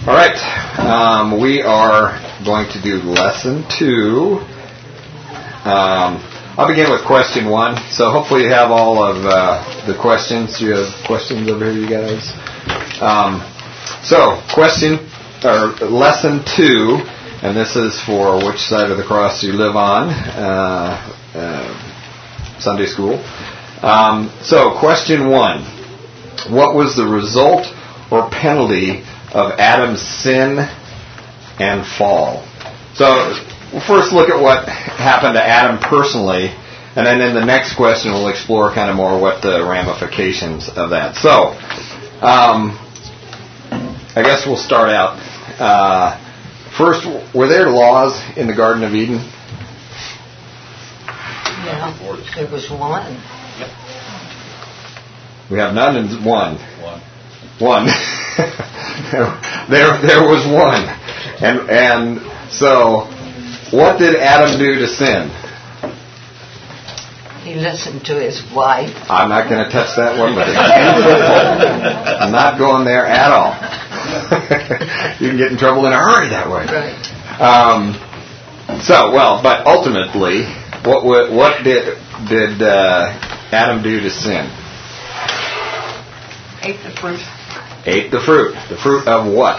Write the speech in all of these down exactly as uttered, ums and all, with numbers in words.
All right, um, we are going to do lesson two. Um, I'll begin with question one. So hopefully you have all of uh, the questions. You have questions over here, you guys? Um, so question or lesson two, and this is for which side of the cross you live on, uh, uh, Sunday school. Um, so question one, what was the result or penalty of Adam's sin and fall? So we'll first look at what happened to Adam personally, and then in the next question we'll explore kind of more what the ramifications of that. So um, I guess we'll start out. Uh, first, were there laws in the Garden of Eden? Yeah, there was one. We have none and one. One. One. there, there was one, and and so, what did Adam do to sin? He listened to his wife. I'm not going to touch that one, but it's simple. I'm not going there at all. You can get in trouble in a hurry that way. Right. Um, so, well, but ultimately, what what did did uh, Adam do to sin? Ate the fruit. Ate the fruit. The fruit of what?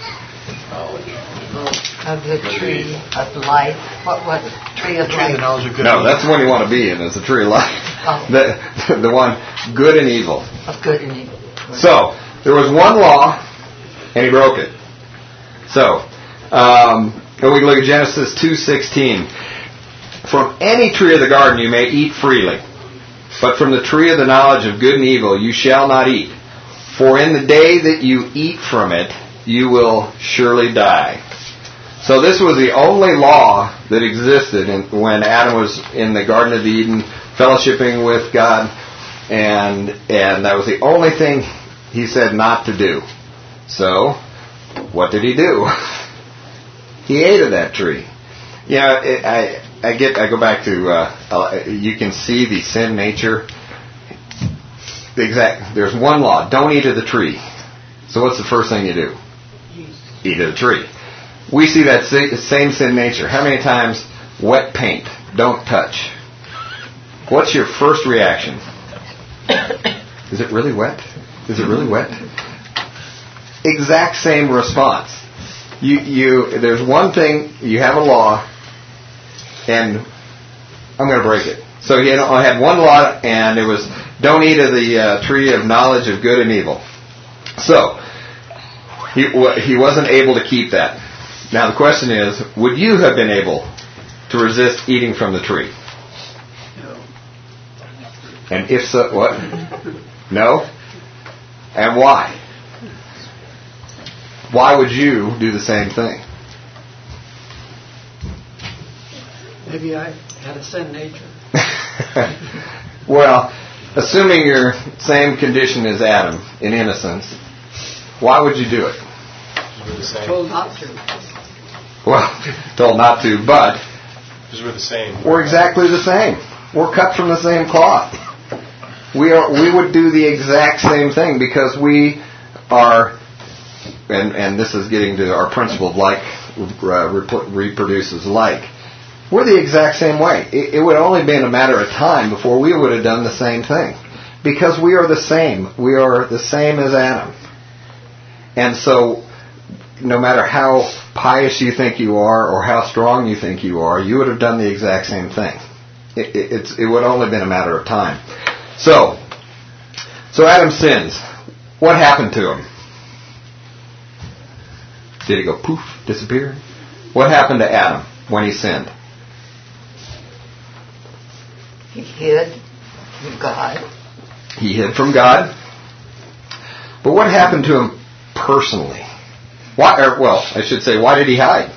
Of the tree of life. What was it? Tree of life. No, that's the one you want to be in. It's the tree of life. Oh. The the one good and evil. Of good and evil. So there was one law, and he broke it. So, um, and we can look at Genesis two sixteen. From any tree of the garden you may eat freely, but from the tree of the knowledge of good and evil you shall not eat. For in the day that you eat from it, you will surely die. So this was the only law that existed in, when Adam was in the Garden of Eden, fellowshipping with God, and and that was the only thing he said not to do. So, what did he do? He ate of that tree. You know, it, I I get I go back to uh, you can see the sin nature. The exact. There's one law: don't eat of the tree. So what's the first thing you do? Eat of the tree. We see that same sin nature. How many times wet paint? Don't touch. What's your first reaction? Is it really wet? Is it really wet? Exact same response. You you. There's one thing. You have a law, and I'm going to break it. So he only had one law, and it was don't eat of the uh, tree of knowledge of good and evil. So he he wasn't able to keep that. Now the question is, would you have been able to resist eating from the tree? No. And if so, what? No? And why? Why would you do the same thing? Maybe I had a sin nature. Well, assuming your same condition as Adam in innocence, why would you do it? We're the same. Told not to. Well, told not to, but Because we're the same. we're exactly the same. We're cut from the same cloth. We are. We would do the exact same thing because we are, and and this is getting to our principle of like uh, rep- reproduces like. We're the exact same way. It, it would only been a matter of time before we would have done the same thing, because we are the same. We are the same as Adam, and so no matter how pious you think you are or how strong you think you are, you would have done the exact same thing. It, it, it's, it would only have been a matter of time. So, so Adam sins. What happened to him? Did he go poof, disappear? What happened to Adam when he sinned? He hid from God. He hid from God. But what happened to him personally? Why? Or, well, I should say, why did he hide?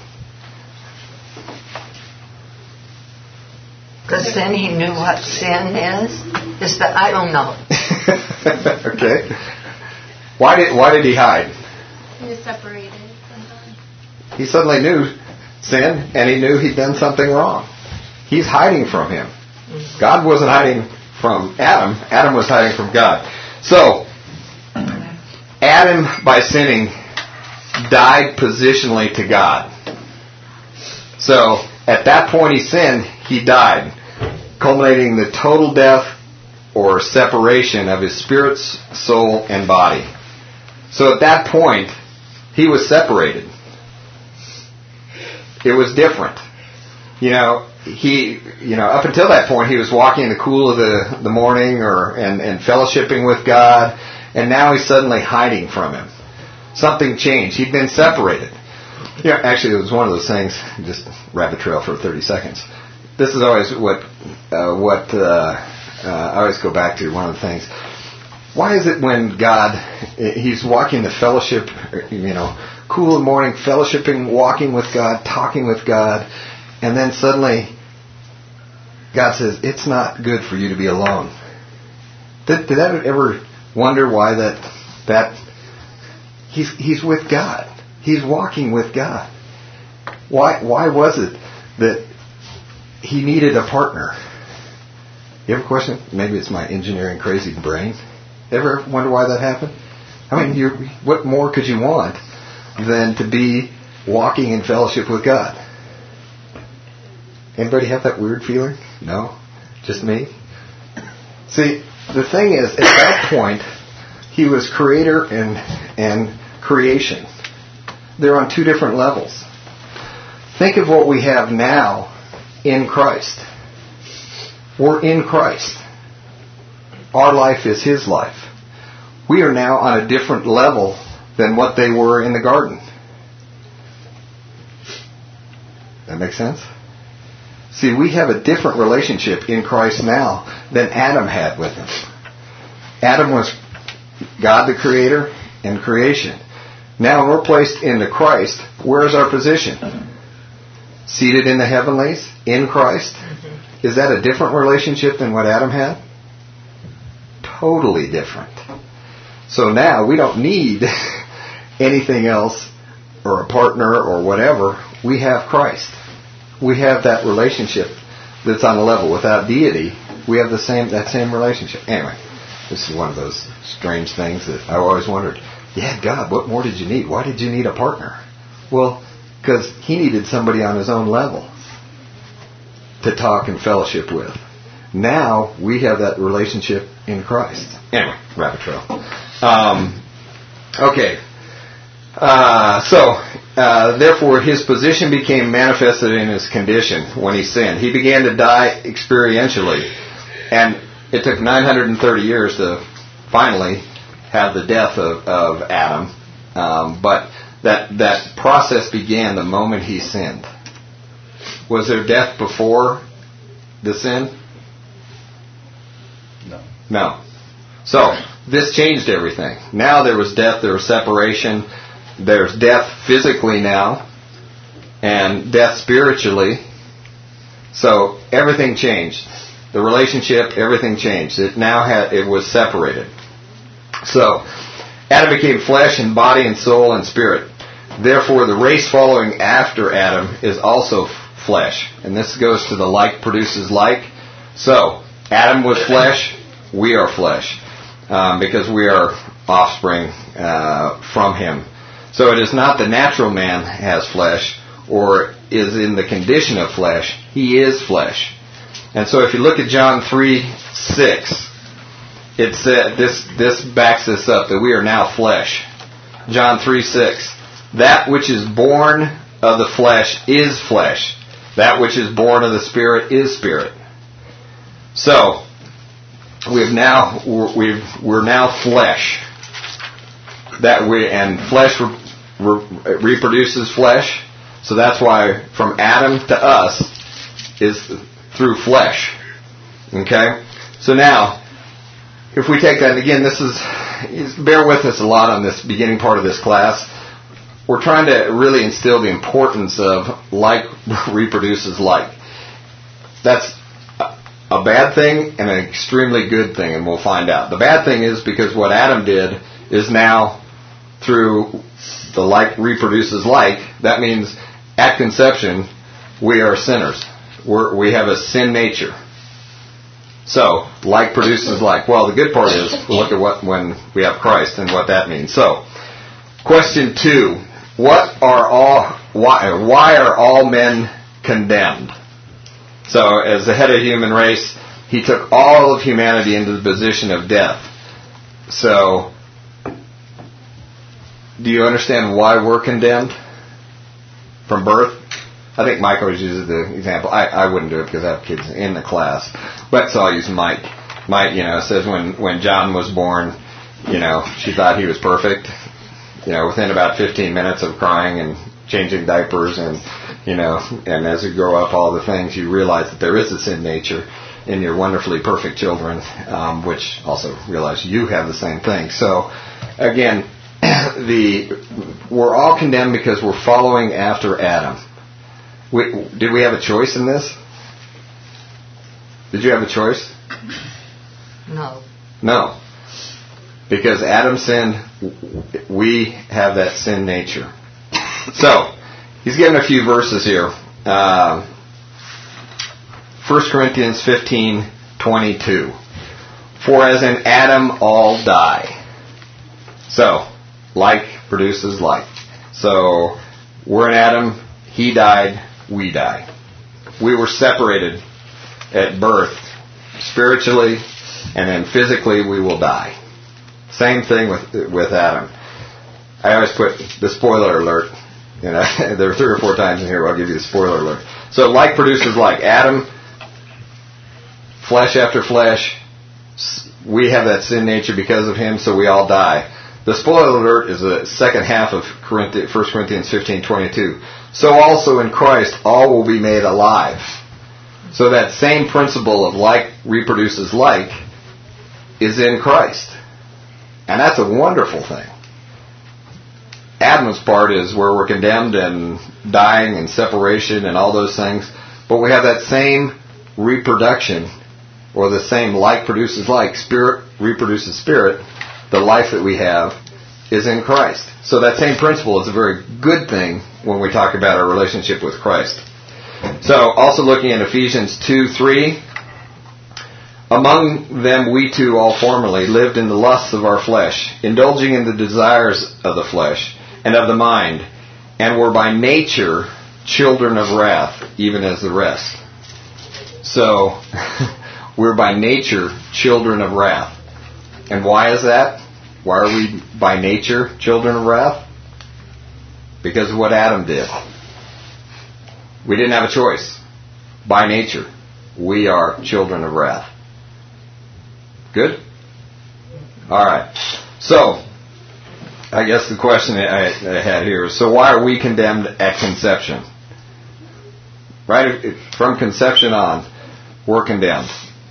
Because then he knew what sin is. Is that I don't know. Okay. Why did Why did he hide? He was separated from God. He suddenly knew sin, and he knew he'd done something wrong. He's hiding from him. God wasn't hiding from Adam. Adam was hiding from God. So, Adam, by sinning, died positionally to God. So, at that point he sinned, he died, culminating the total death or separation of his spirit, soul, and body. So at that point, he was separated. It was different. You know, he, you know, up until that point, he was walking in the cool of the, the morning or and, and fellowshipping with God, and now he's suddenly hiding from him. Something changed. He'd been separated. Yeah, actually, it was one of those things. Just rabbit trail for thirty seconds. This is always what uh, what uh, uh, I always go back to. One of the things. Why is it when God, he's walking the fellowship, you know, cool in the morning, fellowshipping, walking with God, talking with God, and then suddenly God says, it's not good for you to be alone. Did, did that ever wonder why that, that he's, he's with God. He's walking with God. Why, why was it that he needed a partner? You have a question? Maybe it's my engineering crazy brain. Ever wonder why that happened? I mean, you're, what more could you want than to be walking in fellowship with God? Anybody have that weird feeling? No? Just me? See, the thing is, at that point, he was creator and, and creation. They're on two different levels. Think of what we have now in Christ. We're in Christ. Our life is his life. We are now on a different level than what they were in the garden. That makes sense? See, we have a different relationship in Christ now than Adam had with him. Adam was God the Creator and creation. Now we're placed into Christ. Where's our position? Seated in the heavenlies, in Christ. Is that a different relationship than what Adam had? Totally different. So now we don't need anything else or a partner or whatever. We have Christ. We have that relationship that's on a level. Without deity, we have the same that same relationship. Anyway, this is one of those strange things that I always wondered. Yeah, God, what more did you need? Why did you need a partner? Well, because he needed somebody on his own level to talk and fellowship with. Now we have that relationship in Christ. Anyway, rabbit trail. Um, okay. Uh, so, uh, therefore, his position became manifested in his condition when he sinned. He began to die experientially. And it took nine hundred thirty years to finally have the death of, of Adam. Um, but that, that process began the moment he sinned. Was there death before the sin? No. No. So, this changed everything. Now there was death, there was separation. There's death physically now, and death spiritually. So, everything changed. The relationship, everything changed. It now had, it was separated. So, Adam became flesh and body and soul and spirit. Therefore, the race following after Adam is also flesh. And this goes to the like produces like. So, Adam was flesh, we are flesh. Um, because we are offspring uh, from him. So it is not the natural man has flesh or is in the condition of flesh. He is flesh. And so if you look at John three six, it said this this backs this up that we are now flesh. John three six. That which is born of the flesh is flesh. That which is born of the spirit is spirit. So we've now we've we're now flesh. That we and flesh re, re, reproduces flesh. So that's why from Adam to us is through flesh. Okay? So now, if we take that, and again, this is, bear with us a lot on this beginning part of this class. We're trying to really instill the importance of like reproduces like. That's a bad thing and an extremely good thing, and we'll find out. The bad thing is because what Adam did is now through the like reproduces like, that means at conception we are sinners. We're, we have a sin nature. So, like produces like. Well, the good part is, we'll look at what when we have Christ and what that means. So, question two. what are all why why are all men condemned? So, as the head of the human race, he took all of humanity into the position of death. So, do you understand why we're condemned from birth? I think Mike always uses the example. I, I wouldn't do it because I have kids in the class. But so I'll use Mike. Mike, you know, says when, when John was born, you know, she thought he was perfect. You know, within about fifteen minutes of crying and changing diapers and, you know, and as you grow up, all the things, you realize that there is a sin nature in your wonderfully perfect children, um, which also realize you have the same thing. So, again, the we're all condemned because we're following after Adam. We, did we have a choice in this? Did you have a choice? No. No. Because Adam sinned, we have that sin nature. So, he's given a few verses here. Uh, First Corinthians fifteen twenty-two. For as in Adam all die. So, like produces like. So, we're in Adam, he died, we die. We were separated at birth, spiritually, and then physically we will die. Same thing with with Adam. I always put the spoiler alert. You know, there are three or four times in here where I'll give you the spoiler alert. So, like produces like. Adam, flesh after flesh, we have that sin nature because of him, so we all die. The spoiler alert is the second half of First Corinthians fifteen twenty-two. So also in Christ, all will be made alive. So that same principle of like reproduces like is in Christ. And that's a wonderful thing. Adam's part is where we're condemned and dying and separation and all those things. But we have that same reproduction, or the same like produces like, spirit reproduces spirit. The life that we have is in Christ. So that same principle is a very good thing when we talk about our relationship with Christ. So also looking at Ephesians two three, among them we too all formerly lived in the lusts of our flesh, indulging in the desires of the flesh and of the mind, and were by nature children of wrath, even as the rest. So, we're by nature children of wrath. And why is that? Why are we by nature children of wrath? Because of what Adam did. We didn't have a choice. By nature, we are children of wrath. Good? All right. So, I guess the question I, I had here is, so why are we condemned at conception? Right? From conception on, we're condemned.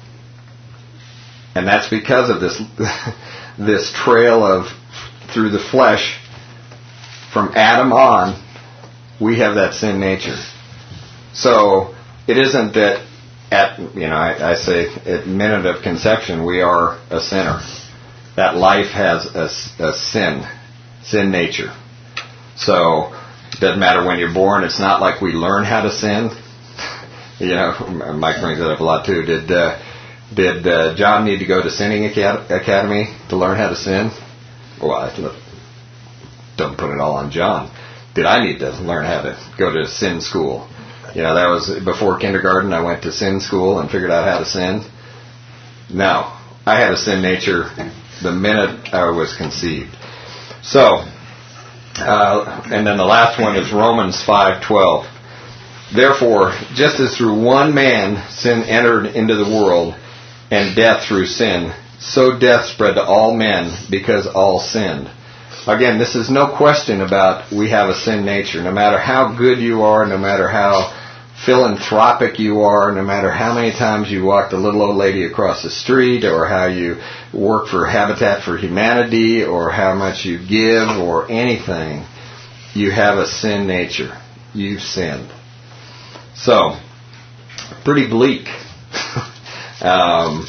And that's because of this this trail of, through the flesh, from Adam on, we have that sin nature. So, it isn't that at, you know, I, I say at minute of conception, we are a sinner. That life has a, a sin, sin nature. So, it doesn't matter when you're born. It's not like we learn how to sin. You know, Mike brings that up a lot too. Did uh, did uh, John need to go to sinning academy to learn how to sin? Well, I don't put it all on John. Did I need to learn how to go to sin school? You know, that was before kindergarten. I went to sin school and figured out how to sin. No, I had a sin nature the minute I was conceived. So, uh, and then the last one is Romans five twelve. Therefore, just as through one man sin entered into the world, and death through sin, so death spread to all men because all sinned. Again, this is no question about we have a sin nature. No matter how good you are, no matter how philanthropic you are, no matter how many times you walked a little old lady across the street, or how you work for Habitat for Humanity, or how much you give, or anything, you have a sin nature. You've sinned. So, pretty bleak. um,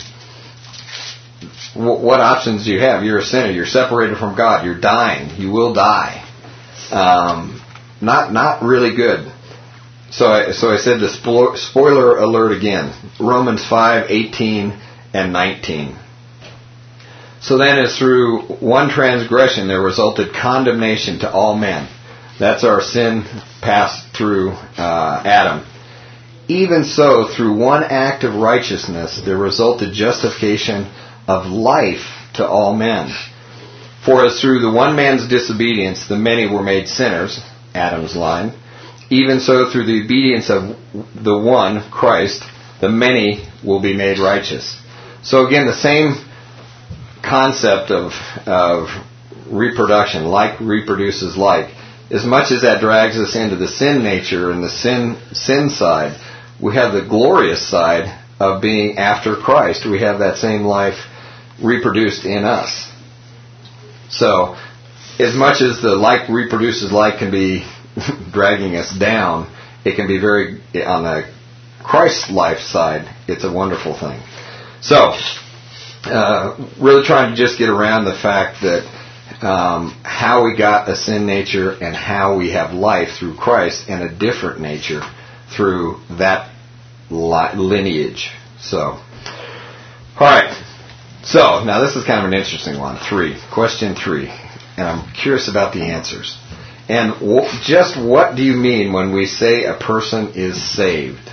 what options do you have? You're a sinner. You're separated from God. You're dying. You will die. Um, not not really good. So I, so I said the spo- spoiler alert again. Romans five eighteen and nineteen. So then, as through one transgression there resulted condemnation to all men. That's our sin passed through uh, Adam. Even so, through one act of righteousness, there resulted justification of life to all men. For as through the one man's disobedience the many were made sinners, Adam's line, even so through the obedience of the one, Christ, the many will be made righteous. So again, the same concept of, of reproduction, like reproduces like. As much as that drags us into the sin nature and the sin sin side, we have the glorious side of being after Christ. We have that same life reproduced in us. So, as much as the like reproduces like can be dragging us down, it can be very, on the Christ life side, it's a wonderful thing. So, uh, really trying to just get around the fact that um, how we got a sin nature and how we have life through Christ and a different nature through that li- lineage. So, all right. So, now this is kind of an interesting one. Three. Question three. And I'm curious about the answers. And w- just what do you mean when we say a person is saved?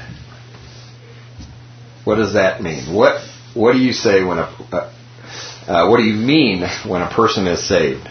What does that mean? What What do you say when a uh, uh, what do you mean when a person is saved?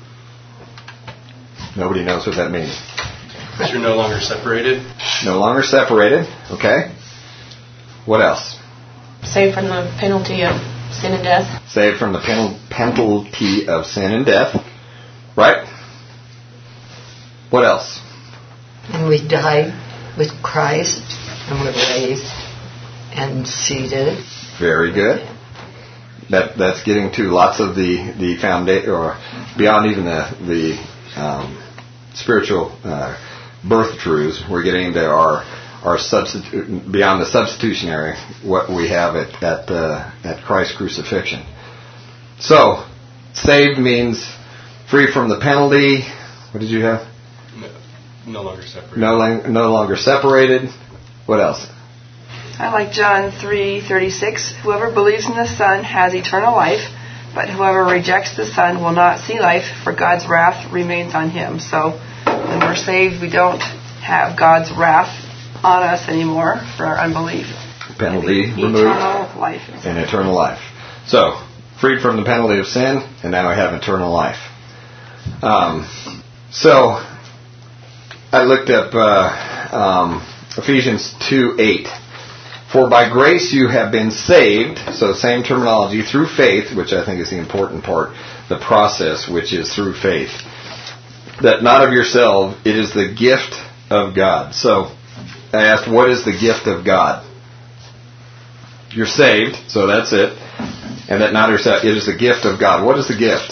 Nobody knows what that means. Because you're no longer separated. No longer separated. Okay. What else? Saved from the penalty of sin and death. Saved from the pen- penalty of sin and death. Right? What else? And we died with Christ, and we're raised and seated. Very good. That that's getting to lots of the the foundation, or beyond even the the um, spiritual uh, birth truths. We're getting into our our substitu- beyond the substitutionary, what we have at at uh, at Christ's crucifixion. So, saved means free from the penalty. What did you have? No, no longer separated. No, lang- no longer separated. What else? I like John three thirty-six. Whoever believes in the Son has eternal life, but whoever rejects the Son will not see life, for God's wrath remains on him. So when we're saved, we don't have God's wrath on us anymore for our unbelief. Penalty removed. Eternal life. And eternal life. So, freed from the penalty of sin, and now we have eternal life. Um, so, I looked up uh, um, Ephesians two eight. For by grace you have been saved, so same terminology, through faith, which I think is the important part, the process, which is through faith. That not of yourself, it is the gift of God. So, I asked, what is the gift of God? You're saved, so that's it. And that not yourself, it is the gift of God. What is the gift?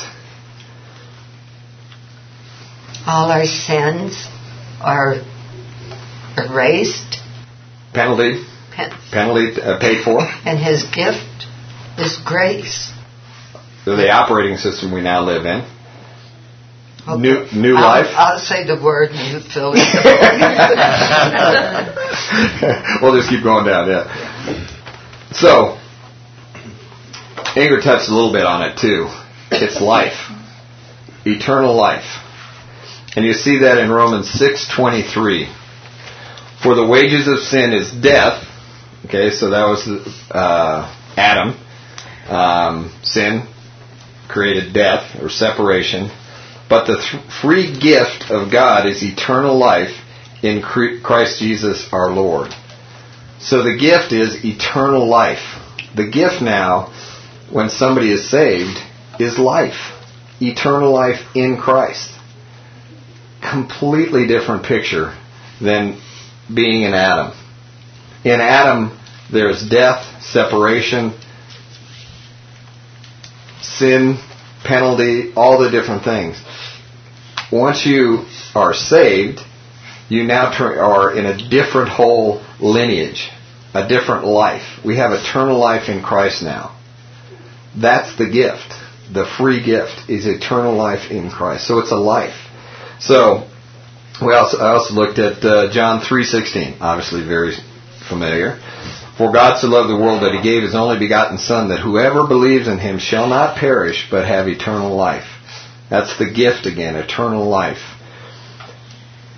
All our sins are erased. Penalty. Pen- Penalty uh, paid for. And His gift is grace. So the operating system we now live in. Okay. New new I'll, life. I'll say the word and you fill it. We'll just keep going down, yeah. So, Ingrid touched a little bit on it too. It's life. Eternal life. And you see that in Romans six twenty-three. For the wages of sin is death. Okay, so that was uh, Adam. Um, sin created death or separation. But the th- free gift of God is eternal life in Christ Jesus our Lord. So the gift is eternal life. The gift now, when somebody is saved, is life. Eternal life in Christ. Completely different picture than being in Adam. In Adam, there's death, separation, sin, penalty, all the different things. Once you are saved, you now turn, are in a different whole lineage, a different life. We have eternal life in Christ now. That's the gift. The free gift is eternal life in Christ. So it's a life. So we also, I also looked at uh, John three sixteen, obviously very familiar. For God so loved the world that He gave His only begotten Son, that whoever believes in Him shall not perish, but have eternal life. That's the gift again, eternal life.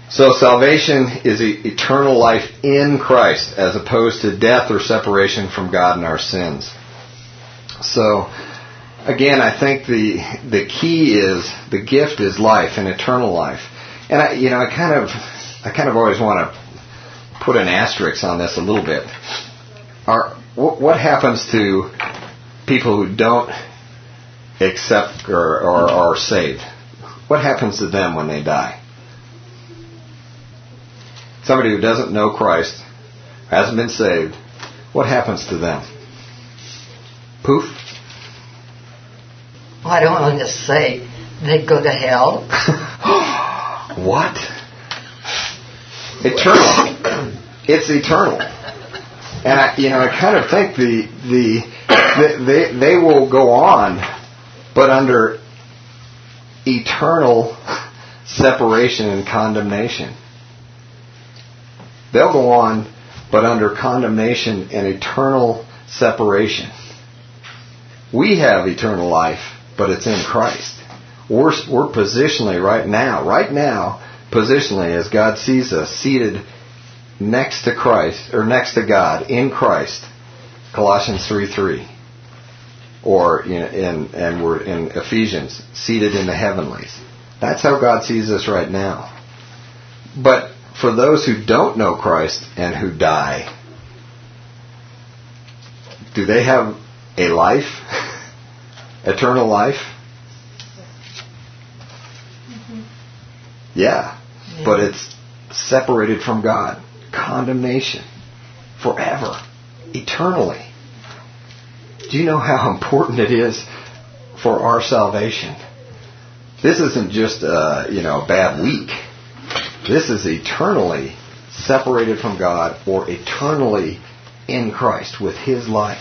So salvation is e- eternal life in Christ as opposed to death or separation from God and our sins. So, again, I think the the key is, the gift is life and eternal life. And I, you know, I kind of, I kind of always want to put an asterisk on this a little bit. Are, what, what happens to people who don't accept or, or are saved? What happens to them when they die? Somebody who doesn't know Christ, hasn't been saved, what happens to them? Poof? Well, I don't want to say they go to hell. What? Eternal. It's eternal. And I, you know, I kind of think the the they they will go on, but under eternal separation and condemnation. They'll go on, but under condemnation and eternal separation. We have eternal life, but it's in Christ. We're, we're positionally right now, right now, positionally as God sees us, seated next to Christ, or next to God, in Christ. Colossians three three. Or in, in and we're in Ephesians, seated in the heavenlies. That's how God sees us right now. But for those who don't know Christ and who die, do they have a life? Eternal life? Mm-hmm. Yeah, yeah, but it's separated from God. Condemnation. Forever. Eternally. Do you know how important it is for our salvation? This isn't just a, you know, a bad week. This is eternally separated from God, or eternally in Christ with His life.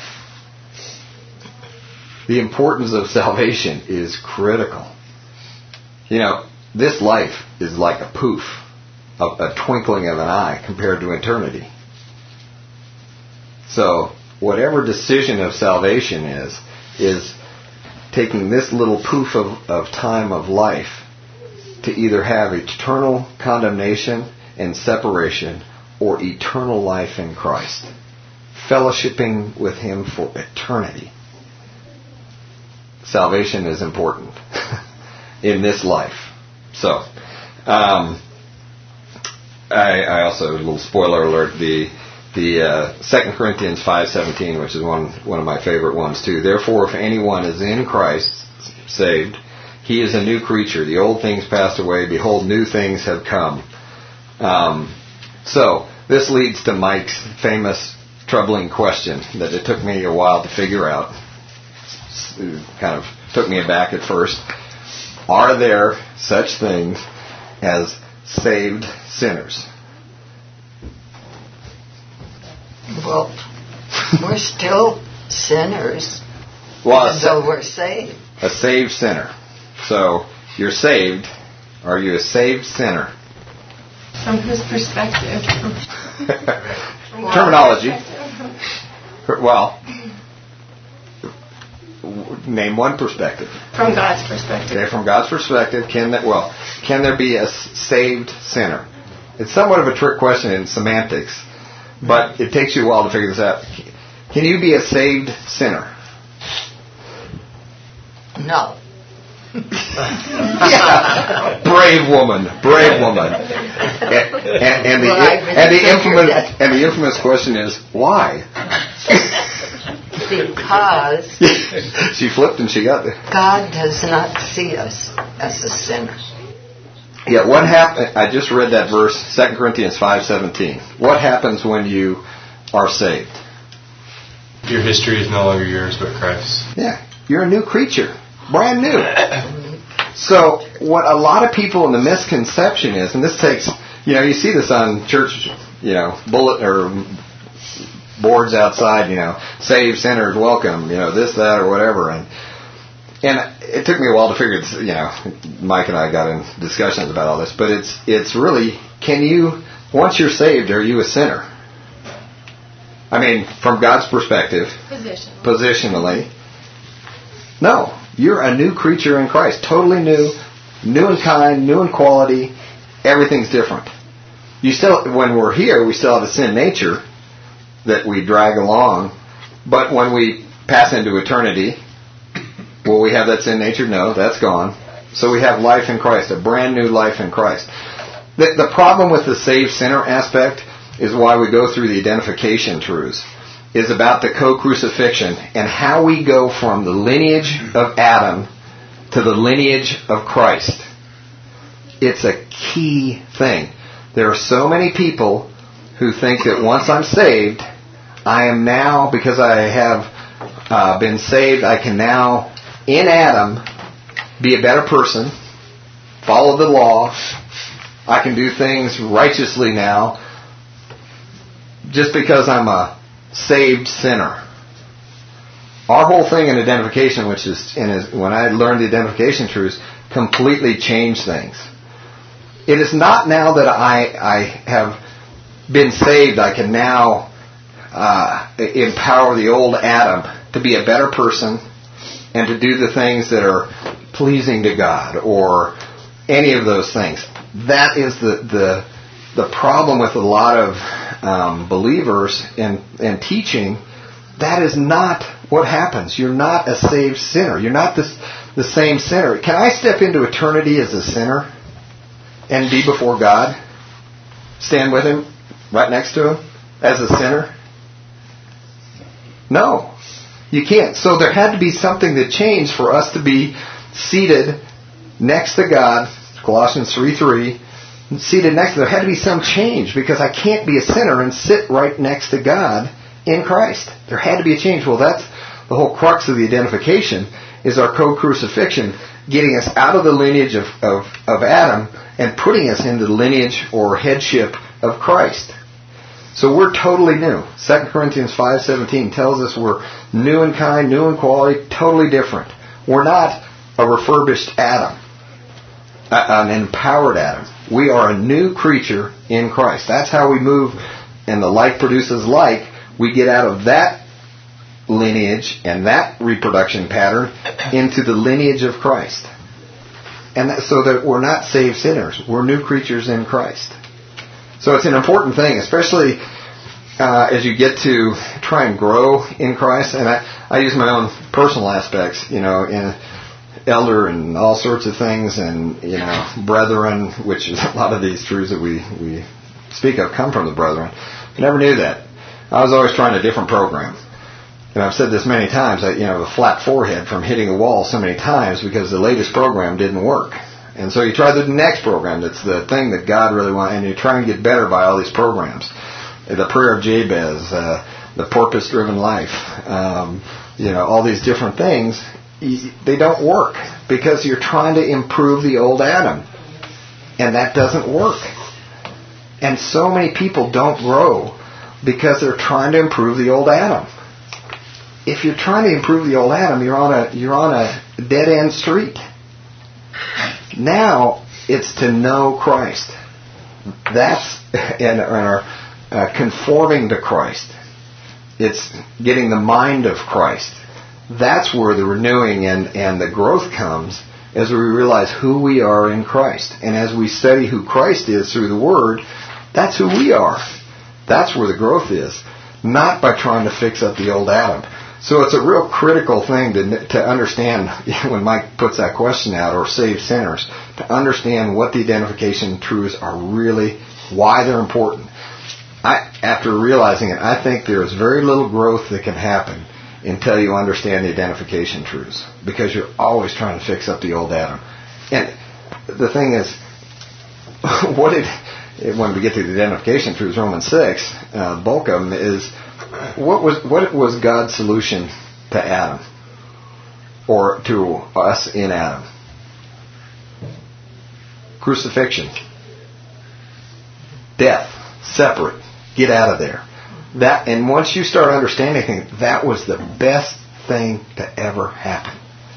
The importance of salvation is critical. You know, this life is like a poof, a, a twinkling of an eye compared to eternity. So, whatever decision of salvation is, is taking this little poof of, of time of life to either have eternal condemnation and separation or eternal life in Christ. Fellowshipping with Him for eternity. Salvation is important in this life. So, um, I, I also, a little spoiler alert, the the uh, Second Corinthians five seventeen, which is one one of my favorite ones too. Therefore, if anyone is in Christ, saved, he is a new creature. The old things passed away. Behold, new things have come. Um, so, this leads to Mike's famous, troubling question that it took me a while to figure out. It kind of took me aback at first. Are there such things as saved sinners? Well, we're still sinners, well, even though we're saved. A saved sinner. So, you're saved. Are you a saved sinner? From whose perspective? Terminology. Well, name one perspective. From God's perspective. Okay, from God's perspective, can that well, can there be a saved sinner? It's somewhat of a trick question in semantics, but it takes you a while to figure this out. Can you be a saved sinner? No. Yeah. Brave woman, brave woman. And, and, and the well, and the infamous and the infamous question is why? Because she flipped and she got there. God does not see us as a sinner. Yeah, what happened? I just read that verse, Second Corinthians five seventeen. What happens when you are saved? Your history is no longer yours, but Christ's. Yeah, you're a new creature, brand new. So, what a lot of people in the misconception is, and this takes, you know, you see this on church, you know, bullet or boards outside, you know, save sinners, welcome, you know, this, that, or whatever, and and it took me a while to figure this, you know, Mike and I got in discussions about all this, but it's it's really, can you, once you're saved, are you a sinner? I mean, from God's perspective, Positionally. positionally, no. You're a new creature in Christ, totally new, new in kind, new in quality, everything's different. You still, when we're here, we still have a sin nature that we drag along. But when we pass into eternity, will we have that sin nature? No, that's gone. So we have life in Christ, a brand new life in Christ. The, the problem with the saved sinner aspect is why we go through the identification truths, is about the co-crucifixion and how we go from the lineage of Adam to the lineage of Christ. It's a key thing. There are so many people who think that once I'm saved, I am now, because I have uh, been saved, I can now, in Adam, be a better person, follow the law, I can do things righteously now, just because I'm a saved sinner. Our whole thing in identification, which is, in his, when I learned the identification truths, completely changed things. It is not now that I, I have been saved, I can now uh, empower the old Adam to be a better person and to do the things that are pleasing to God or any of those things. That is the the, the problem with a lot of um, believers and, and teaching. That is not what happens. You're not a saved sinner. You're not this, the same sinner. Can I step into eternity as a sinner and be before God? Stand with Him, right next to Him, as a sinner? No. You can't. So there had to be something that changed for us to be seated next to God. Colossians three three. Seated next to There had to be some change, because I can't be a sinner and sit right next to God in Christ. There had to be a change. Well, that's the whole crux of the identification, is our co-crucifixion, getting us out of the lineage of, of, of Adam and putting us into the lineage or headship of Christ. So we're totally new. Second Corinthians five seventeen tells us we're new in kind, new in quality, totally different. We're not a refurbished Adam, an empowered Adam. We are a new creature in Christ. That's how we move, and the like produces like. We get out of that lineage and that reproduction pattern into the lineage of Christ. And that, so that we're not saved sinners. We're new creatures in Christ. So it's an important thing, especially uh, as you get to try and grow in Christ. And I, I use my own personal aspects, you know, in elder and all sorts of things, and, you know, brethren, which is a lot of these truths that we, we speak of come from the brethren. I never knew that. I was always trying a different program. And I've said this many times, I, you know, a flat forehead from hitting a wall so many times because the latest program didn't work. And so you try the next program that's the thing that God really wants, and you try and get better by all these programs. The prayer of Jabez, uh, the purpose-driven life, um, you know, all these different things, they don't work because you're trying to improve the old Adam. And that doesn't work. And so many people don't grow because they're trying to improve the old Adam. If you're trying to improve the old Adam, you're on a you're on a dead-end street. Now it's to know Christ. That's and are uh, conforming to Christ. It's getting the mind of Christ. That's where the renewing and, and the growth comes, as we realize who we are in Christ. And as we study who Christ is through the Word, that's who we are. That's where the growth is. Not by trying to fix up the old Adam. So it's a real critical thing to to understand when Mike puts that question out, or save sinners, to understand what the identification truths are really, why they're important. I, after realizing it, I think there is very little growth that can happen until you understand the identification truths, because you're always trying to fix up the old Adam. And the thing is, what did, when we get to the identification truths, Romans six, uh, the bulk of them is, what was what was God's solution to Adam, or to us in Adam? Crucifixion. Death. Separate. Get out of there. That, and once you start understanding that was the best thing to ever happen,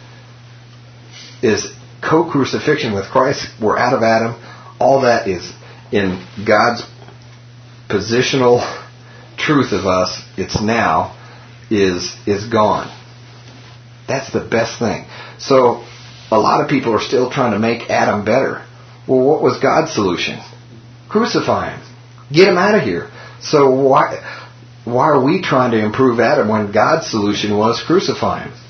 is co-crucifixion with Christ. We're out of Adam. All that is in God's positional truth of us. It's now is is gone. That's the best thing. So a lot of people are still trying to make Adam better. Well, what was God's solution? Crucify him. Get him out of here. So why why are we trying to improve Adam when God's solution was crucify him?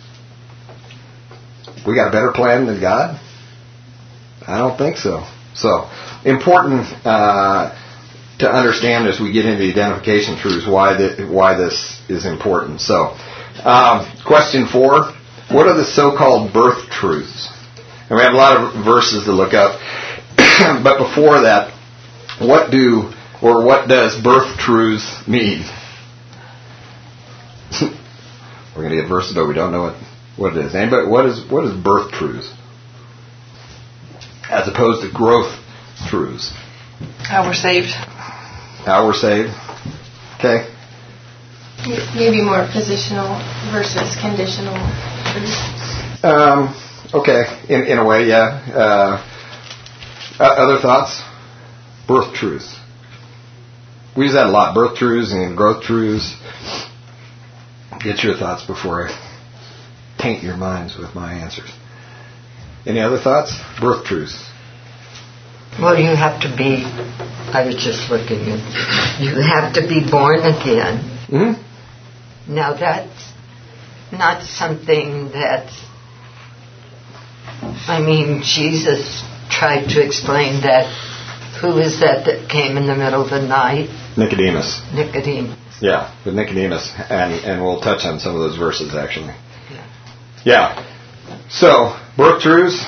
We got a better plan than God? I don't think so. So, important uh, to understand as we get into the identification truths why the, why this is important. So, um, question four, what are the so-called birth truths? And we have a lot of verses to look up. But before that, what do or what does birth truths mean? We're going to get verses, but we don't know what, what it is. Anybody, what is what is birth truths? As opposed to growth truths. How we're saved. How we're saved. Okay. Maybe more positional versus conditional. Um, okay. In in a way, yeah. Uh, uh, other thoughts? Birth truths. We use that a lot. Birth truths and growth truths. Get your thoughts before I taint your minds with my answers. Any other thoughts? Birth truths. Well, you have to be, I was just looking at, you have to be born again. Mm-hmm. Now that's not something that's, I mean, Jesus tried to explain that. Who is that that came in the middle of the night? Nicodemus. Nicodemus. Yeah, with Nicodemus. And, and we'll touch on some of those verses, actually. Yeah. Yeah. So, birth truths,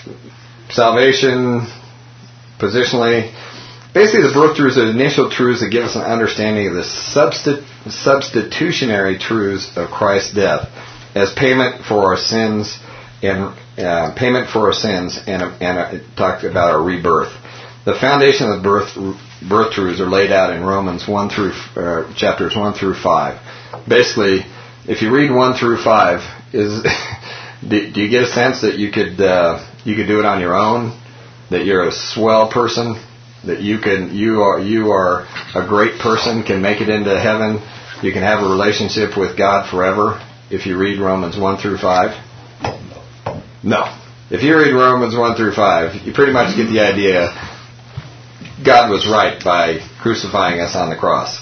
salvation, positionally. Basically, the birth truths are the initial truths that give us an understanding of the substi- substitutionary truths of Christ's death as payment for our sins and uh, payment for our sins, and and uh, it talked about our rebirth. The foundation of the birth birth truths are laid out in Romans one through uh, chapters one through five. Basically, if you read one through five, is do, do you get a sense that you could uh, you could do it on your own? That you're a swell person? That you can you are you are a great person, can make it into heaven? You can have a relationship with God forever if you read Romans one through five? No. If you read Romans one through five, you pretty much get the idea. God was right by crucifying us on the cross.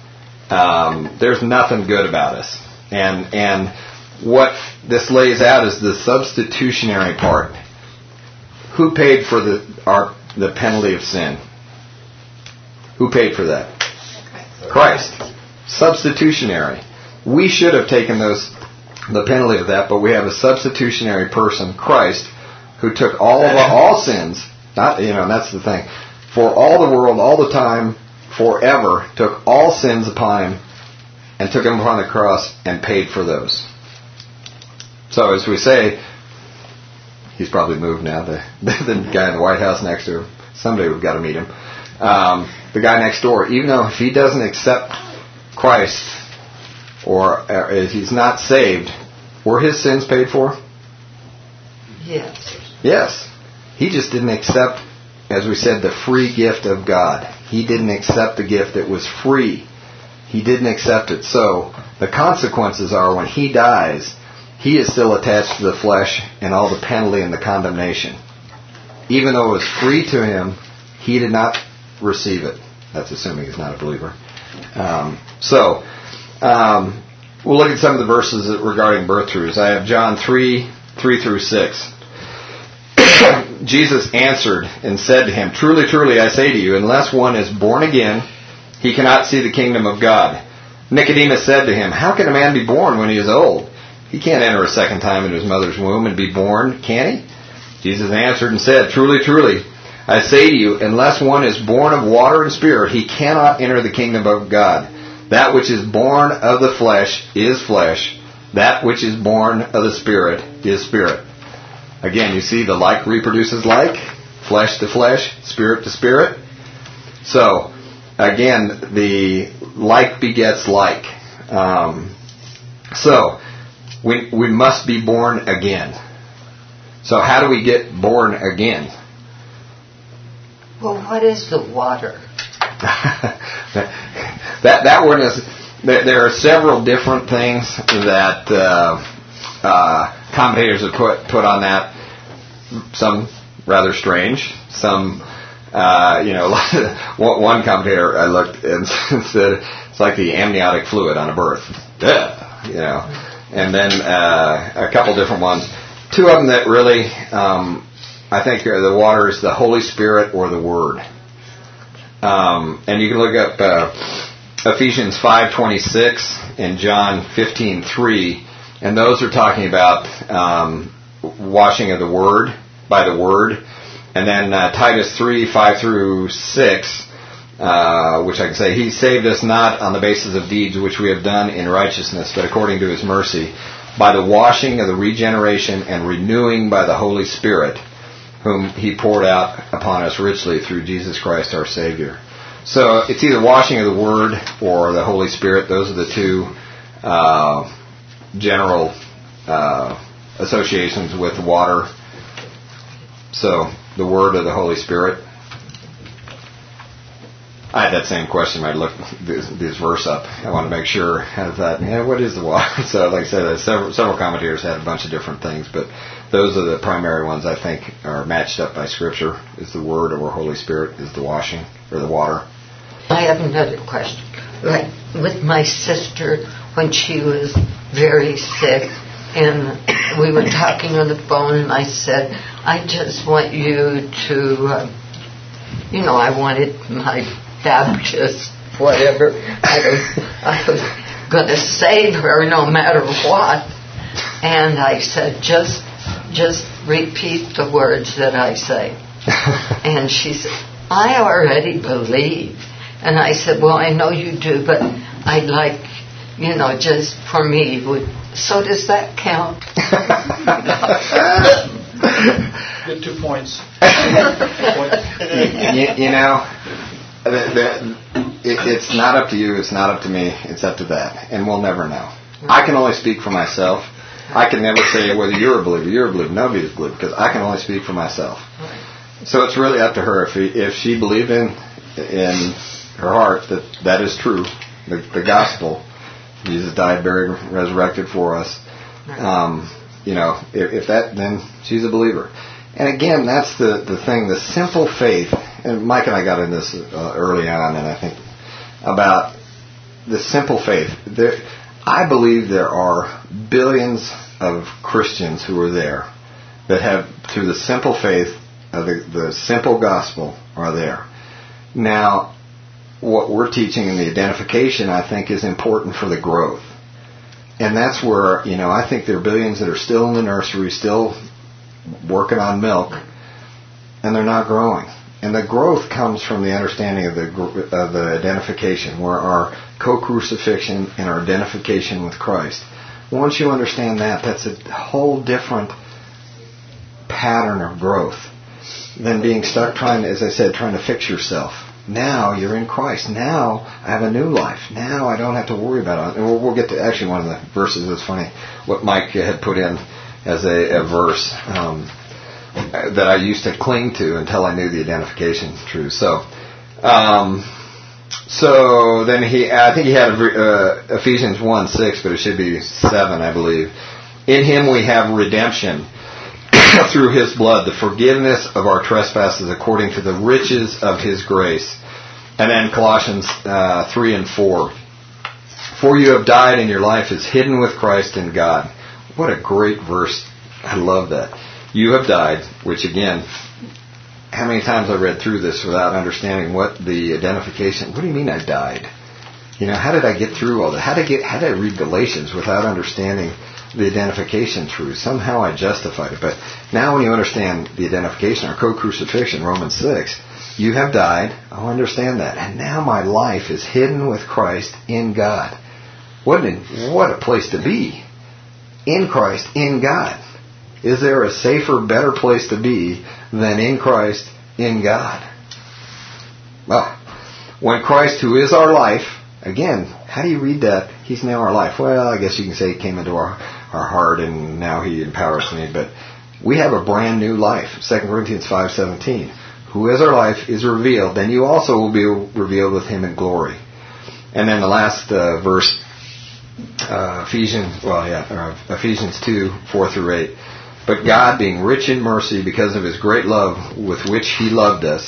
Um, there's nothing good about us. And and what this lays out is the substitutionary part. Who paid for the our the penalty of sin? Who paid for that? Christ. Substitutionary. We should have taken those the penalty of that, but we have a substitutionary person, Christ, who took all of our, all sins. Not you know that's the thing. For all the world, all the time, forever, took all sins upon him and took him upon the cross and paid for those. So as we say, he's probably moved now. The, the guy in the White House next to him. Someday we've got to meet him. Um, the guy next door, even though if he doesn't accept Christ or, or if he's not saved, were his sins paid for? Yes. Yes. He just didn't accept, as we said, the free gift of God. He didn't accept the gift that was free. He didn't accept it. So the consequences are when he dies, he is still attached to the flesh and all the penalty and the condemnation. Even though it was free to him, he did not receive it. That's assuming he's not a believer. Um, so, um, we'll look at some of the verses regarding birth truths. I have John three, three through six. Jesus answered and said to him, "Truly, truly, I say to you, unless one is born again, he cannot see the kingdom of God." Nicodemus said to him, "How can a man be born when he is old? He can't enter a second time into his mother's womb and be born, can he?" Jesus answered and said, "Truly, truly, I say to you, unless one is born of water and spirit, he cannot enter the kingdom of God. That which is born of the flesh is flesh. That which is born of the spirit is spirit." Again, you see the like reproduces like, flesh to flesh, spirit to spirit. So, again, the like begets like. Um, so, we we must be born again. So how do we get born again? Well, what is the water? that that one is. There are several different things that uh, uh, commentators have put put on that. Some rather strange. Some Uh, you know, one commentator I looked and said it's like the amniotic fluid on a birth. Duh, you know. And then uh, a couple different ones. Two of them that really, um, I think, are the water is the Holy Spirit or the Word. Um, and you can look up uh, Ephesians five twenty-six and John fifteen three, and those are talking about um, washing of the Word by the Word. And then uh, Titus three five through six, uh, which I can say, He saved us not on the basis of deeds which we have done in righteousness, but according to His mercy, by the washing of the regeneration and renewing by the Holy Spirit, whom He poured out upon us richly through Jesus Christ our Savior. So it's either washing of the Word or the Holy Spirit. Those are the two uh, general uh, associations with water. So the Word or the Holy Spirit. I had that same question when I looked this, this verse up. I want to make sure has that. Yeah, what is the water? So, like I said, several several commentators had a bunch of different things, but those are the primary ones I think are matched up by Scripture. Is the Word or Holy Spirit is the washing or the water? I have another question. Like with my sister when she was very sick, and we were talking on the phone, and I said, I just want you to, uh, you know, I wanted my Baptist, whatever. I was, I was going to save her no matter what. And I said, just, just repeat the words that I say. And she said, I already believe. And I said, well, I know you do, but I'd like, you know, just for me. Would, so does that count? Get two points. you, you know, the, the, it, it's not up to you. It's not up to me. It's up to that. And we'll never know. I can only speak for myself. I can never say whether you're a believer, you're a believer, nobody's a believer, because I can only speak for myself. So it's really up to her. If, he, if she believed in in her heart that that is true, the, the gospel, Jesus died, buried, resurrected for us. Um, you know, if, if that, then she's a believer. And again, that's the, the thing, the simple faith. And Mike and I got in this uh, early on, and I think about the simple faith. There, I believe there are billions of Christians who are there that have, through the simple faith of the, the simple gospel, are there. Now, what we're teaching in the identification, I think, is important for the growth. And that's where, you know, I think there are billions that are still in the nursery, still working on milk, and they're not growing. And the growth comes from the understanding of the of the identification, where our co-crucifixion and our identification with Christ. Once you understand that, that's a whole different pattern of growth than being stuck trying, as I said, trying to fix yourself. Now you're in Christ. Now I have a new life. Now I don't have to worry about it. And we'll, we'll get to actually one of the verses that's funny, what Mike had put in as a, a verse um, that I used to cling to until I knew the identification truth. So, um, so then he, I think he had uh, Ephesians one six, but it should be seven, I believe. In Him we have redemption through His blood, the forgiveness of our trespasses according to the riches of His grace. And then Colossians uh, three and four. For you have died, and your life is hidden with Christ in God. What a great verse. I love that. You have died, which again, how many times I read through this without understanding what the identification, what do you mean I died? You know, how did I get through all that? How did I, get, how did I read Galatians without understanding the identification truth? Somehow I justified it. But now when you understand the identification, our co-crucifixion, Romans six, you have died. I understand that. And now my life is hidden with Christ in God. What a, what a place to be. In Christ, in God. Is there a safer, better place to be than in Christ, in God? Well, when Christ, who is our life, again, how do you read that? He's now our life. Well, I guess you can say He came into our, our heart and now He empowers me. But we have a brand new life. Second Corinthians five seventeen. Who is our life is revealed. Then you also will be revealed with Him in glory. And then the last uh, verse, uh, Ephesians, well, yeah, uh, Ephesians two four through eight. But God, being rich in mercy because of His great love with which He loved us,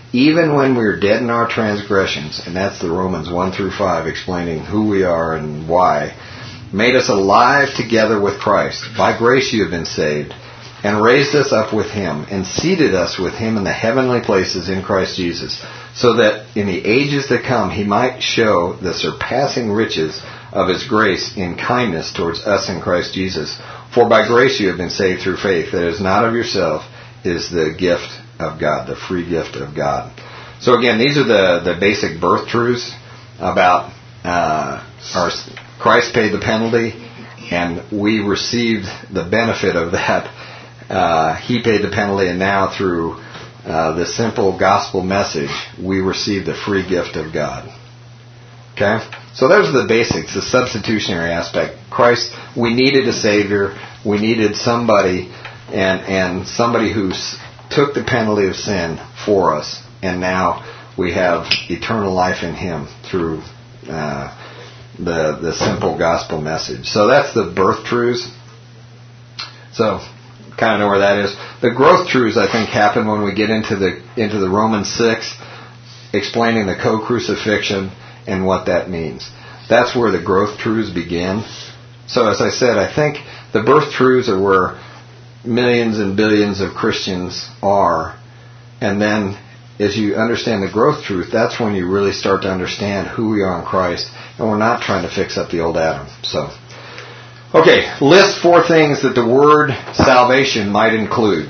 even when we were dead in our transgressions, and that's the Romans one through five explaining who we are and why, made us alive together with Christ. By grace you have been saved, and raised us up with Him, and seated us with Him in the heavenly places in Christ Jesus, so that in the ages to come He might show the surpassing riches of His grace in kindness towards us in Christ Jesus. For by grace you have been saved through faith, that is not of yourself, is the gift of God, the free gift of God. So again, these are the, the basic birth truths about uh, our Christ paid the penalty, and we received the benefit of that. Uh, he paid the penalty, and now through uh, the simple gospel message, we receive the free gift of God. Okay? So those are the basics, the substitutionary aspect. Christ, we needed a Savior. We needed somebody, and, and somebody who took the penalty of sin for us, and now we have eternal life in Him through uh, the the simple gospel message. So that's the birth truths. So kind of know where that is. The growth truths, I think, happen when we get into the into the Romans six, explaining the co-crucifixion and what that means. That's where the growth truths begin. So as I said, I think the birth truths are where millions and billions of Christians are. And then as you understand the growth truth, that's when you really start to understand who we are in Christ. And we're not trying to fix up the old Adam. So, okay, list four things that the word salvation might include.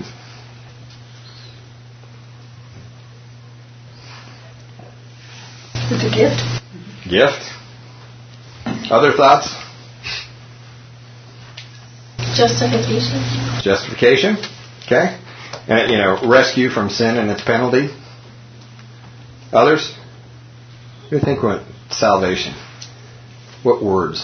It's a gift. Gift. Other thoughts? Justification. Justification. Okay. And, you know, rescue from sin and its penalty. Others? What do you think about salvation? What words?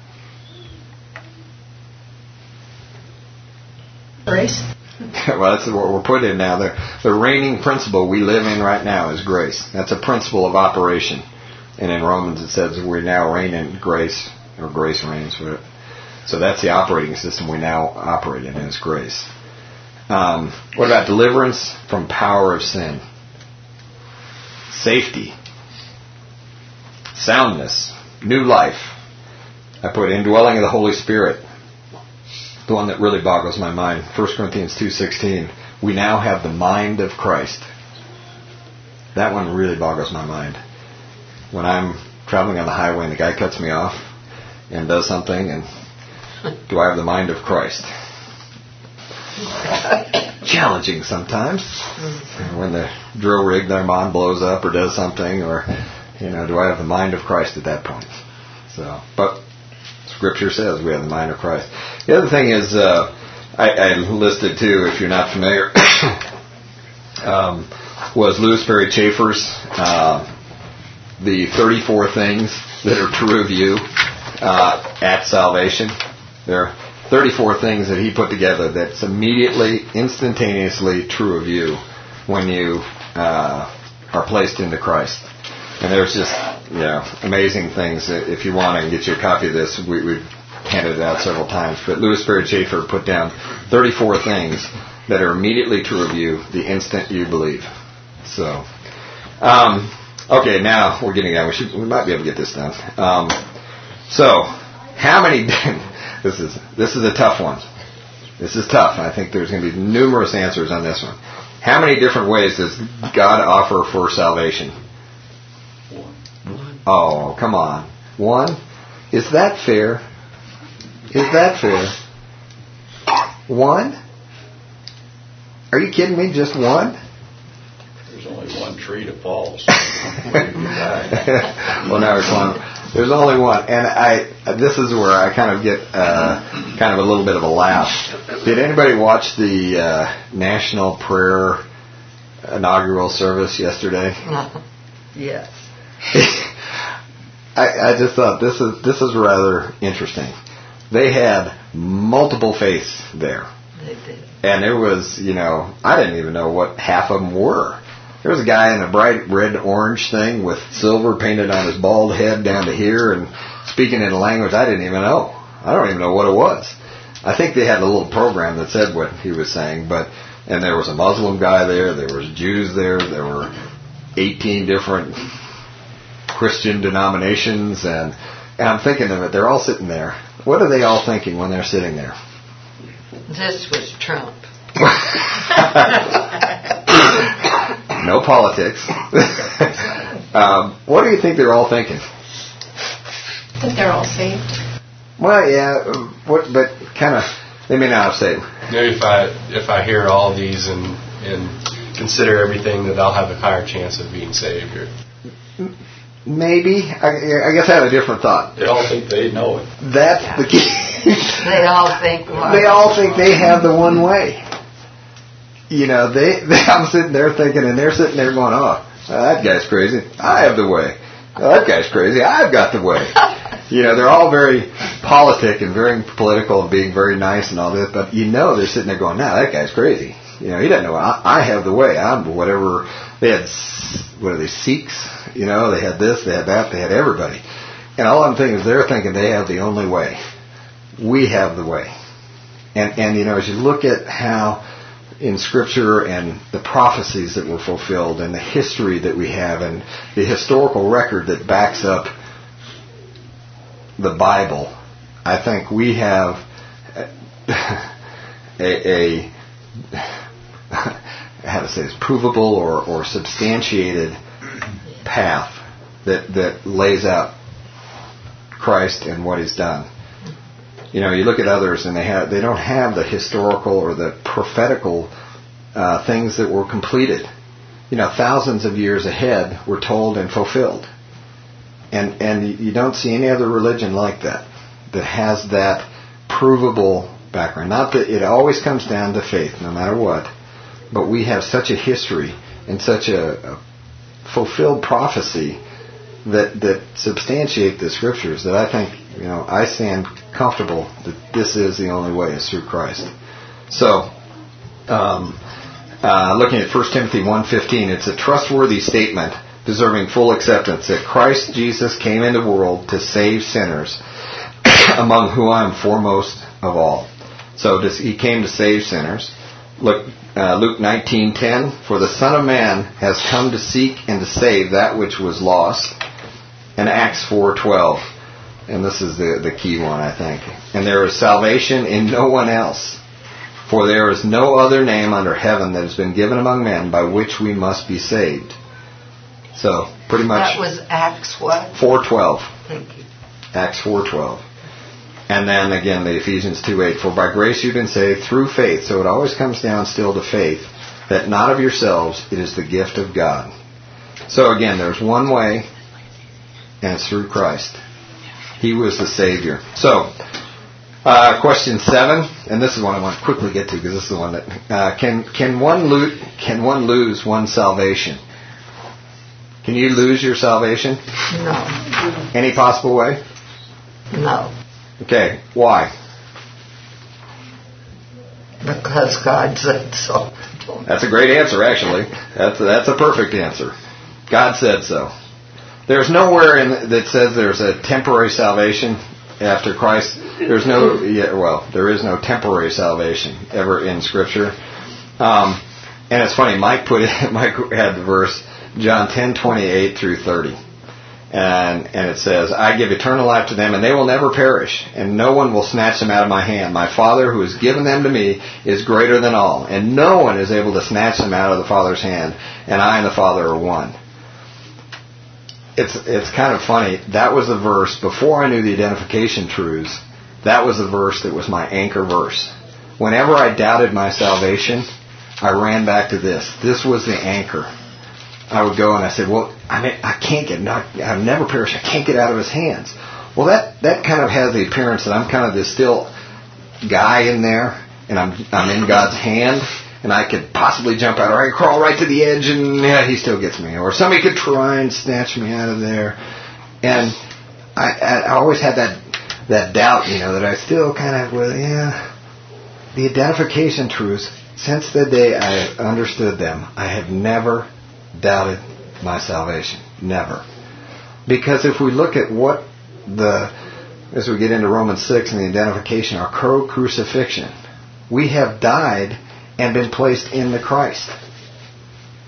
Grace. Well, that's what we're put in now. The, the reigning principle we live in right now is grace. That's a principle of operation. And in Romans it says we now reign in grace, or grace reigns. So that's the operating system we now operate in, is grace. Um, what about deliverance from power of sin? Safety. Soundness. New life. I put indwelling of the Holy Spirit. The one that really boggles my mind. First Corinthians two sixteen. We now have the mind of Christ. That one really boggles my mind. When I'm traveling on the highway and the guy cuts me off and does something, and do I have the mind of Christ? Challenging sometimes. When the drill rig that I'm on blows up or does something, or, you know, do I have the mind of Christ at that point? So, but Scripture says we have the mind of Christ. The other thing is, uh, I, I listed too, if you're not familiar, um, was Louis Perry Chafer's uh, the thirty-four things that are true of you uh, at salvation. There are thirty-four things that he put together that's immediately, instantaneously true of you when you uh, are placed into Christ. And there's just, you know, amazing things. If you want, I can get you a copy of this. We, we've handed it out several times. But Louis Perry Chafer put down thirty-four things that are immediately true of you the instant you believe. So, um, okay, now we're getting down. We should, we might be able to get this done. Um, so, how many? this is this is a tough one. This is tough. I think there's going to be numerous answers on this one. How many different ways does God offer for salvation? Oh, come on. One? Is that fair? Is that fair? One? Are you kidding me? Just one? There's only one tree to fall. So well, now it's one. There's only one. And I. This is where I kind of get uh, kind of a little bit of a laugh. Did anybody watch the uh, National Prayer inaugural service yesterday? Yes. I, I just thought this is this is rather interesting. They had multiple faiths there. They did. And there was, you know, I didn't even know what half of them were. There was a guy in a bright red orange thing with silver painted on his bald head down to here and speaking in a language I didn't even know. I don't even know what it was. I think they had a little program that said what he was saying, but and there was a Muslim guy there, there was Jews there, there were eighteen different Christian denominations, and, and I'm thinking of it. They're all sitting there. What are they all thinking when they're sitting there? This was Trump. No politics. um, what do you think they're all thinking? I think they're all saved. Well, yeah, what, but kind of, they may not have saved. Maybe if I if I hear all these and and consider everything, that I'll have a higher chance of being saved. Or maybe. I, I guess I have a different thought. They all think they know it. That's the key. They all think what? They all think they have the one way. You know, they, they I'm sitting there thinking, and they're sitting there going, oh, that guy's crazy. I have the way. Oh, that guy's crazy. I've got the way. You know, they're all very politic and very political and being very nice and all this, but you know they're sitting there going, no, that guy's crazy. You know, he doesn't know. I, I have the way. I'm whatever. They had, what are they, Sikhs? You know, they had this, they had that, they had everybody. And all I'm thinking is they're thinking they have the only way. We have the way. And, and you know, as you look at how in Scripture and the prophecies that were fulfilled and the history that we have and the historical record that backs up the Bible, I think we have a, a how to say this, provable or, or substantiated path that, that lays out Christ and what He's done. You know, you look at others and they have they don't have the historical or the prophetical uh, things that were completed. You know, thousands of years ahead were told and fulfilled. And and you don't see any other religion like that, that has that provable background. Not that it always comes down to faith, no matter what, but we have such a history and such a, a fulfilled prophecy that that substantiate the Scriptures that I think, you know, I stand comfortable that this is the only way, is through Christ. So, um, uh, looking at First Timothy one fifteen, it's a trustworthy statement deserving full acceptance that Christ Jesus came into the world to save sinners, among whom I am foremost of all. So this, He came to save sinners. Look, uh, Luke nineteen ten, for the Son of Man has come to seek and to save that which was lost. And Acts four twelve, and this is the, the key one, I think. And there is salvation in no one else, for there is no other name under heaven that has been given among men by which we must be saved. So, pretty much... That was Acts what? four twelve. Thank you. Acts four twelve. And then again, the Ephesians two eight, for by grace you've been saved through faith. So it always comes down still to faith, that not of yourselves, it is the gift of God. So again, there's one way, and it's through Christ. He was the Savior. So, uh, question seven, and this is one I want to quickly get to because this is the one that uh, can can one lo- can one lose one's salvation? Can you lose your salvation? No. Any possible way? No. Okay, why? Because God said so. That's a great answer, actually. That's a, that's a perfect answer. God said so. There's nowhere in that says there's a temporary salvation after Christ. There's no, yeah, well, there is no temporary salvation ever in Scripture. Um, and it's funny, Mike put it, Mike had the verse, John ten twenty-eight through thirty. And, and it says, I give eternal life to them, and they will never perish, and no one will snatch them out of my hand. My Father, who has given them to me, is greater than all, and no one is able to snatch them out of the Father's hand, and I and the Father are one. It's it's kind of funny. That was the verse, before I knew the identification truths, that was the verse that was my anchor verse. Whenever I doubted my salvation, I ran back to this. This was the anchor. I would go and I said, well, I mean, I can't get knocked, I've never perished, I can't get out of His hands. Well, that, that kind of has the appearance that I'm kind of this still guy in there, and I'm I'm in God's hand, and I could possibly jump out, or I could crawl right to the edge, and yeah, He still gets me. Or somebody could try and snatch me out of there. And I, I always had that that doubt, you know, that I still kind of, well, yeah, the identification truths, since the day I understood them, I have never doubted my salvation. Never. Because if we look at what the, as we get into Romans six and the identification, our co-crucifixion, we have died and been placed in the Christ.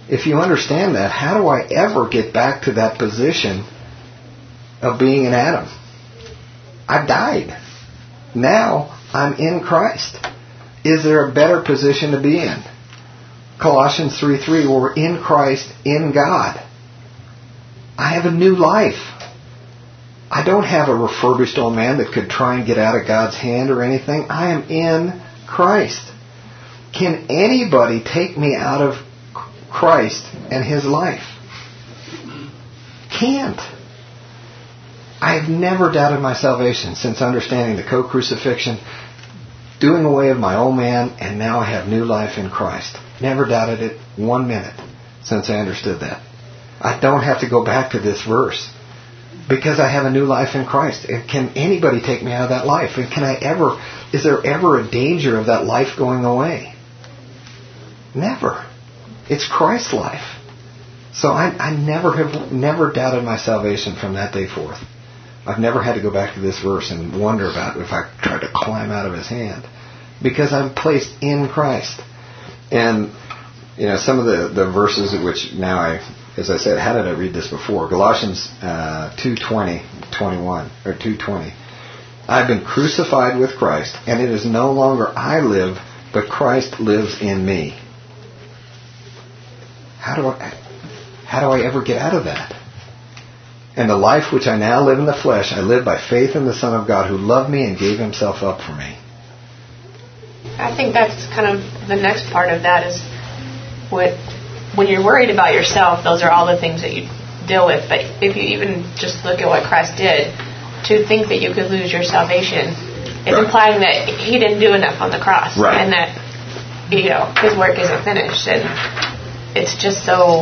if you understand that, how do I ever get back to that position of being an Adam? I died. Now I'm in Christ. Is there a better position to be in? Colossians three three, we're in Christ, in God. I have a new life. I don't have a refurbished old man that could try and get out of God's hand or anything. I am in Christ. Can anybody take me out of Christ and His life? Can't. I have never doubted my salvation since understanding the co-crucifixion, doing away with my old man, and now I have new life in Christ. Never doubted it one minute since I understood that. I don't have to go back to this verse because I have a new life in Christ. Can anybody take me out of that life? And can I ever, is there ever a danger of that life going away? Never. It's Christ's life. So I, I never have never doubted my salvation from that day forth. I've never had to go back to this verse and wonder about if I tried to climb out of His hand, because I'm placed in Christ. And you know, some of the, the verses at which now I, as I said, how did I read this before? Galatians uh, two twenty, twenty-one or two twenty. I've been crucified with Christ, and it is no longer I live, but Christ lives in me. How do I, how do I ever get out of that? And the life which I now live in the flesh, I live by faith in the Son of God who loved me and gave Himself up for me. I think that's kind of the next part of that is what, when you're worried about yourself, those are all the things that you deal with. But if you even just look at what Christ did, to think that you could lose your salvation is right. implying that He didn't do enough on the cross. Right. And that, you know, His work isn't finished. And it's just so,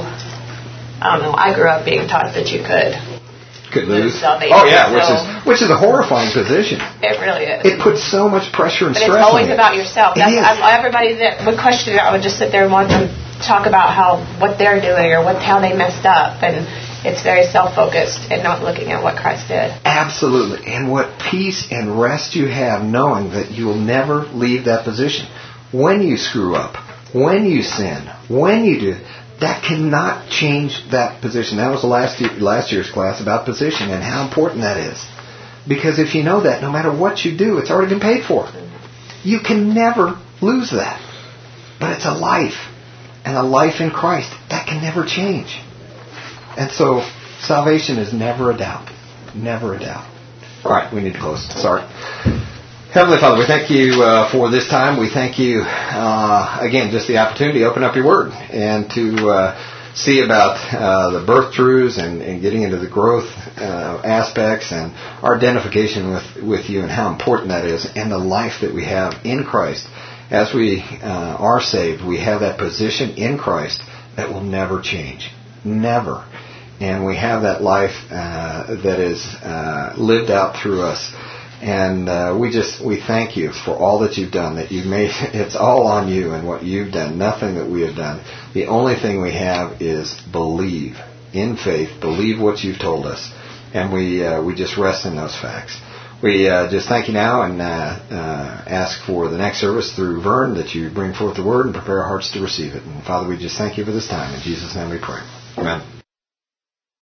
I don't know, I grew up being taught that you could. Could lose. Salvation. Oh yeah, which so, is which is a horrifying position. It really is. It puts so much pressure and but stress it's always on you. about yourself. That's, it is. I, everybody that would question it, I would just sit there and watch them talk about how what they're doing or what how they messed up, and it's very self-focused and not looking at what Christ did. Absolutely, and what peace and rest you have knowing that you will never leave that position. When you screw up, when you sin, when you do. That cannot change that position. That was the last year, last year's class about position and how important that is. Because if you know that, no matter what you do, it's already been paid for. You can never lose that. But it's a life. And a life in Christ. That can never change. And so, salvation is never a doubt. Never a doubt. All right, we need to close. Sorry. Heavenly Father, we thank you uh, for this time. We thank you, uh, again, just the opportunity to open up your Word and to uh, see about uh, the birth truths and, and getting into the growth uh, aspects and our identification with, with you and how important that is, and the life that we have in Christ. As we uh, are saved, we have that position in Christ that will never change. Never. And we have that life uh, that is uh, lived out through us. And uh, we just, we thank you for all that you've done, that you've made, it's all on you and what you've done, nothing that we have done. The only thing we have is believe, in faith, believe what you've told us. And we uh, we just rest in those facts. We uh, just thank you now and uh, uh, ask for the next service through Vern that you bring forth the word and prepare our hearts to receive it. And Father, we just thank you for this time. In Jesus' name we pray. Amen.